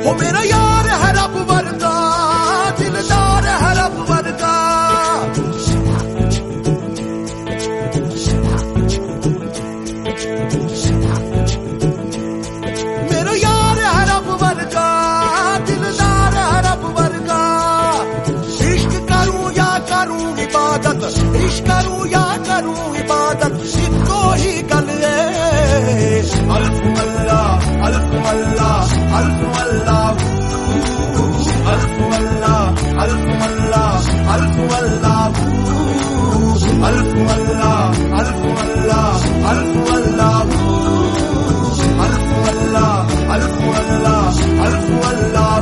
وہ میرا یار ہے رب ورگا، دلدار ہے رب ورگا، میرا یار ہے رب ورگا، دلدار ہے رب ورگا، عشق کروں یا کروں عبادت، عشق کروں یا کروں عبادت، ایکو ہی گل ہے، الف اللہ الف اللہ الف اللہ الف اللہ الف اللہ الف اللہ الف اللہ الف اللہ الف اللہ الف اللہ الف اللہ الف اللہ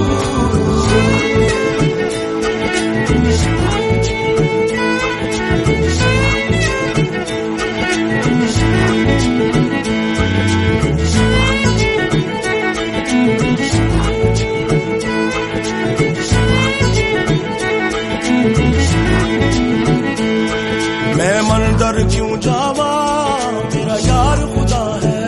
میں مندر کیوں جاواں میرا یار خدا ہے،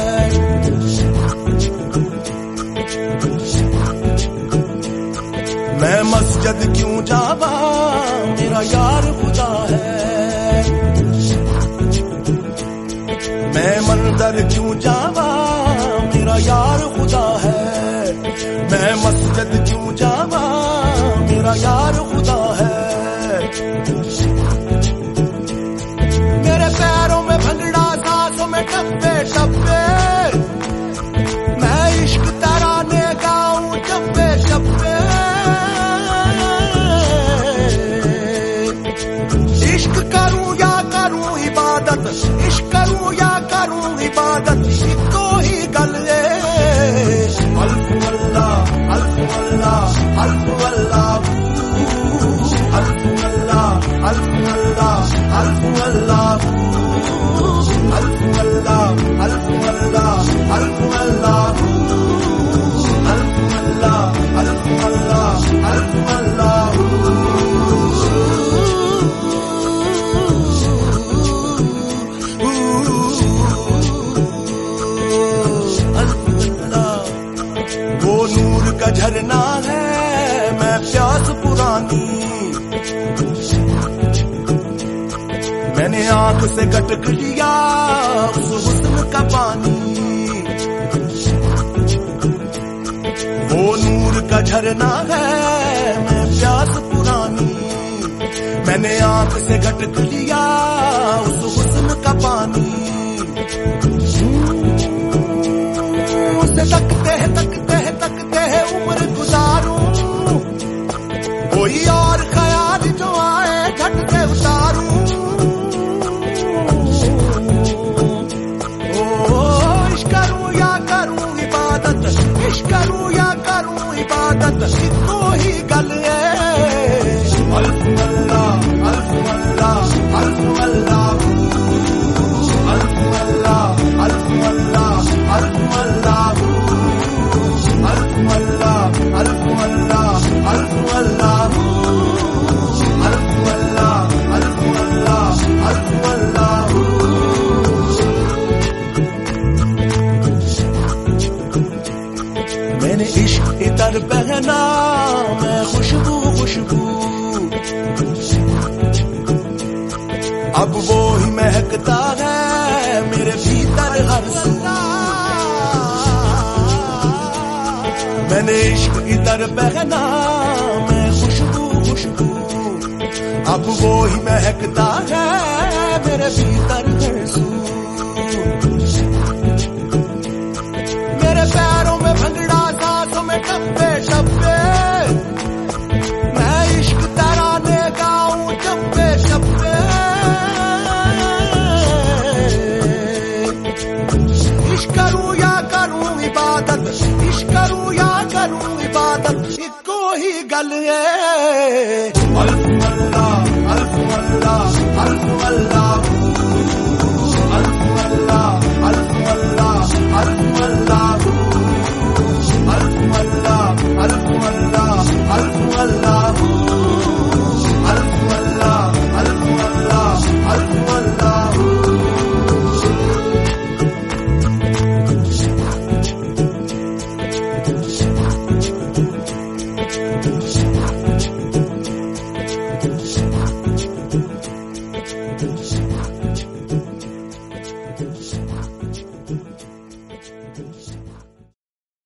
میں مسجد کیوں جاواں میرا یار خدا ہے، میں مندر کیوں جاواں میرا یار خدا ہے، میں مسجد کیوں جاواں میرا یار خدا ہے، میرے پیروں میں بھنگڑا سانسوں میں ٹپے ٹپے، میں عشق ترانے گاؤں چپے چپے، عشق کروں یا کروں عبادت، عشق کروں یا کروں عبادت، ایکو ہی گل ہے، الف اللہ الف اللہ الف اللہ الف اللہ الف اللہ الف اللہ الف اللہ الف اللہ الف اللہ الف اللہ الف اللہ الف اللہ وہ نور کا جھرنا ہے میں پیاس پرانی، میں نے آنکھ سے گٹک لیا اس حسن کا پانی، وہ نور کا جھرنا ہے میں پیاس پرانی، میں نے آنکھ سے گٹک لیا اس حسن کا پانی، اسے تکتے ہیں تکتے ہیں تکتے ہیں عمر گزاروں، کوئی اور خیال جو آئے جھٹ سے اتاروں، عشق کروں یا کروں عبادت، عشق کروں یا کروں عبادت، ایکو ہی گل ہے، الف اللہ الف اللہ الف اللہ الف اللہ الف اللہ الف اللہ الف اللہ الف اللہ الف اللہ الف اللہ الف اللہ الف اللہ میں نے عشق عطر پہنا میں خوشبو خوشبو، اب وہی مہکتا ہے میرے بھیتر ہر سو، میں نے عشق عطر پہنا میں خوشبو خوشبو، اب وہی مہکتا ہے میرے بھیتر ہر سو، میرے پیروں میں بھنگڑا سانسوں میں ٹپے ٹپے، میں عشق ترانے گاؤں چپے چپے، عشق کروں یا کروں عبادت، عشق کروں یا کروں عبادت، ایکو ہی گل ہے، الف اللہ الف اللہ الف اللہ الف اللہ الف اللہ الف اللہ الف اللہ الف اللہ الف اللہ الف اللہ الف اللہ الف اللہ